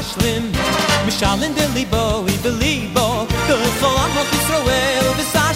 mashlim mishal in the libo we believe bo the solam of Israel